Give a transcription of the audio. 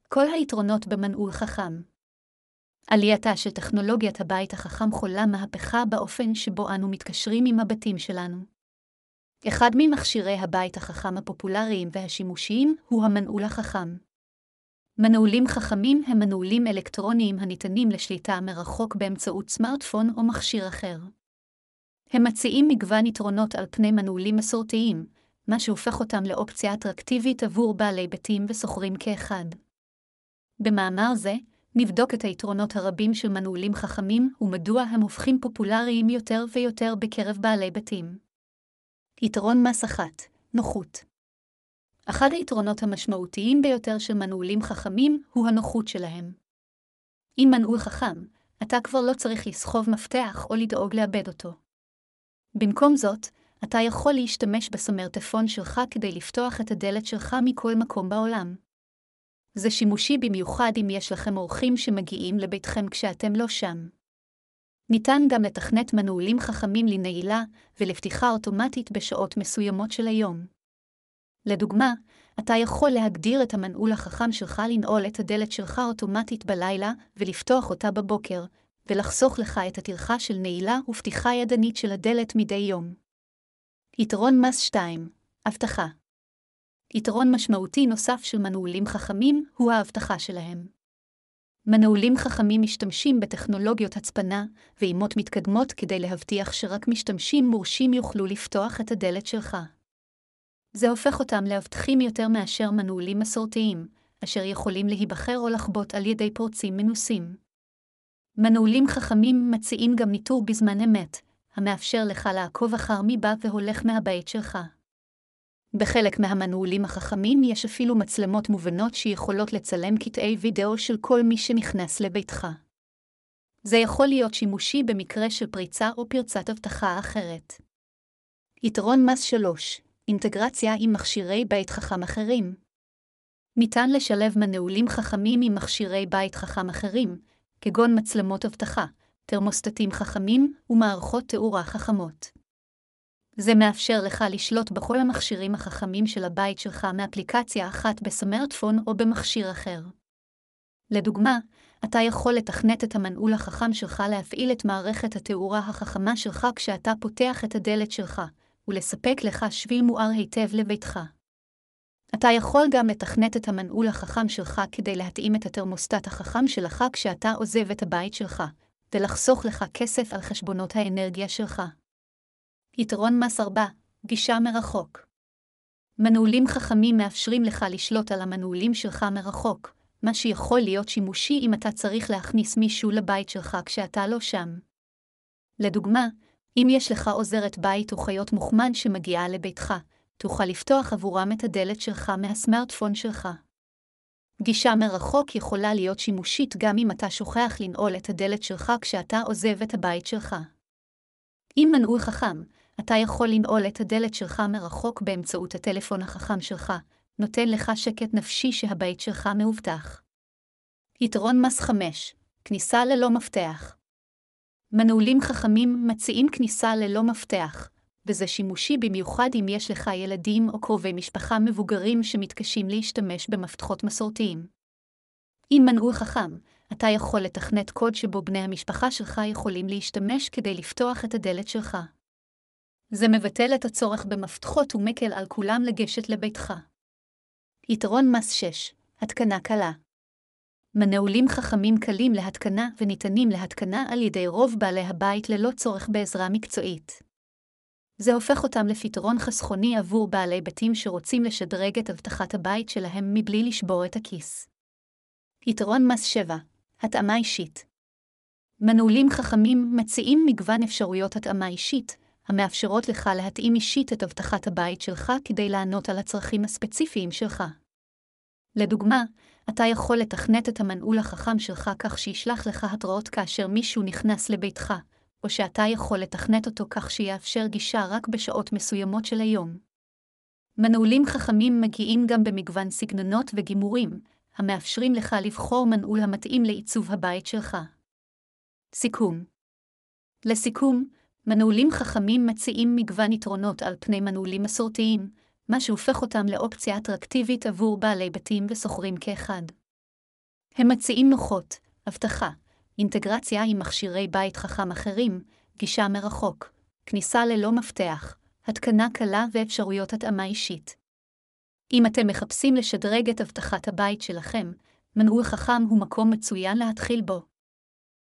כל היתרונות במנעול חכם. עלייתה של טכנולוגיית הבית החכם חולה מהפכה באופן שבו אנו מתקשרים עם הבתים שלנו. אחד ממכשירי הבית החכם הפופולריים והשימושיים הוא המנעול החכם. מנעולים חכמים הם מנעולים אלקטרוניים הניתנים לשליטה מרחוק באמצעות סמארטפון או מכשיר אחר. הם מציעים מגוון יתרונות על פני מנעולים מסורתיים, מה שהופך אותם לאופציה אטרקטיבית עבור בעלי בתים ושוכרים כאחד. במאמר זה, נבדוק את היתרונות הרבים של מנעולים חכמים ומדוע הם הופכים פופולריים יותר ויותר בקרב בעלי בתים. יתרון מס 1, נוחות. אחד היתרונות המשמעותיים ביותר של מנעולים חכמים הוא הנוחות שלהם. עם מנעול חכם, אתה כבר לא צריך לסחוב מפתח או לדאוג לאבד אותו. במקום זאת, אתה יכול להשתמש בסמארטפון שלך כדי לפתוח את הדלת שלך מכל מקום בעולם. זה שימושי במיוחד אם יש לכם אורחים שמגיעים לביתכם כשאתם לא שם. ניתן גם לתכנת מנעולים חכמים לנעילה ולפתיחה אוטומטית בשעות מסוימות של היום. לדוגמה, אתה יכול להגדיר את המנעול החכם שלך לנעול את הדלת שלך אוטומטית בלילה ולפתוח אותה בבוקר, ולחסוך לך את הטרחה של נעילה ופתיחה ידנית של הדלת מדי יום. יתרון מס 2, אבטחה. יתרון משמעותי נוסף של מנעולים חכמים הוא האבטחה שלהם. מנעולים חכמים משתמשים בטכנולוגיות הצפנה ואימות מתקדמות כדי להבטיח שרק משתמשים מורשים יוכלו לפתוח את הדלת שלך. זה הופך אותם לאבטחים יותר מאשר מנעולים מסורתיים, אשר יכולים להיבחר או לחבוט על ידי פורצים מנוסים. מנעולים חכמים מציעים גם ניטור בזמן אמת, המאפשר לך לעקוב אחר מי בא והולך מהבית שלך. בחלק מהמנעולים החכמים יש אפילו מצלמות מובנות שיכולות לצלם קטעי וידאו של כל מי שנכנס לביתך. זה יכול להיות שימושי במקרה של פריצה או פרצת אבטחה אחרת. יתרון מס 3, אינטגרציה עם מכשירי בית חכם אחרים. ניתן לשלב מנעולים חכמים עם מכשירי בית חכם אחרים, כגון מצלמות אבטחה, תרמוסטטים חכמים ומערכות תאורה חכמות. זה מאפשר לך לשלוט בכל המכשירים החכמים של הבית שלך מאפליקציה אחת בסמארטפון או במכשיר אחר. לדוגמה, אתה יכול לתכנת את המנעול החכם שלך להפעיל את מערכת התאורה החכמה שלך כשאתה פותח את הדלת שלך, ולספק לך שביל מואר היטב לביתך. אתה יכול גם לתכנת את המנעול החכם שלך כדי להתאים את התרמוסטט החכם שלך כשאתה עוזב את הבית שלך, ולחסוך לך כסף על חשבונות האנרגיה שלך. יתרון מס 4, גישה מרחוק. מנעולים חכמים מאפשרים לך לשלוט על המנעולים שלך מרחוק, מה שיכול להיות שימושי אם אתה צריך להכניס מישהו לבית שלך כשאתה לא שם. לדוגמה, אם יש לך עוזרת בית או חיות מוחמד שמגיעה לביתך, תוכל לפתוח עבורם את הדלת שלך מהסמארטפון שלך. גישה מרחוק יכולה להיות שימושית גם אם אתה שוכח לנעול את הדלת שלך כשאתה עוזב את הבית שלך. עם מנעול חכם, אתה יכול לנעול את הדלת שלך מרחוק באמצעות הטלפון החכם שלך, נותן לך שקט נפשי שהבית שלך מאובטח. יתרון מס 5, כניסה ללא מפתח. מנעולים חכמים מציעים כניסה ללא מפתח, וזה שימושי במיוחד אם יש לך ילדים או קרובי משפחה מבוגרים שמתקשים להשתמש במפתחות מסורתיים. עם מנעול חכם, אתה יכול לתכנת קוד שבו בני המשפחה שלך יכולים להשתמש כדי לפתוח את הדלת שלך. זה מבטל את הצורך במפתחות ומקל על כולם לגשת לביתך. יתרון מס 6, התקנה קלה. מנעולים חכמים קלים להתקנה וניתנים להתקנה על ידי רוב בעלי הבית ללא צורך בעזרה מקצועית. זה הופך אותם לפתרון חסכוני עבור בעלי בתים שרוצים לשדרג את אבטחת הבית שלהם מבלי לשבור את הכיס. יתרון מס 7, התאמה אישית. מנעולים חכמים מציעים מגוון אפשרויות התאמה אישית, המאפשרות לך להתאים אישית את אבטחת הבית שלך כדי לענות על הצרכים הספציפיים שלך. לדוגמה, אתה יכול לתכנת את המנעול החכם שלך כך שישלח לך התראות כאשר מישהו נכנס לביתך, או שאתה יכול לתכנת אותו כך שיאפשר גישה רק בשעות מסוימות של היום. מנעולים חכמים מגיעים גם במגוון סגנונות וגימורים, המאפשרים לך לבחור מנעול המתאים לעיצוב הבית שלך. סיכום. לסיכום, מנעולים חכמים מציעים מגוון יתרונות על פני מנעולים מסורתיים, מה שהופך אותם לאופציה אטרקטיבית עבור בעלי בתים ושוכרים כאחד. הם מציעים נוחות, אבטחה, אינטגרציה עם מכשירי בית חכם אחרים, גישה מרחוק, כניסה ללא מפתח, התקנה קלה ואפשרויות התאמה אישית. אם אתם מחפשים לשדרג את אבטחת הבית שלכם, מנעול חכם הוא מקום מצוין להתחיל בו.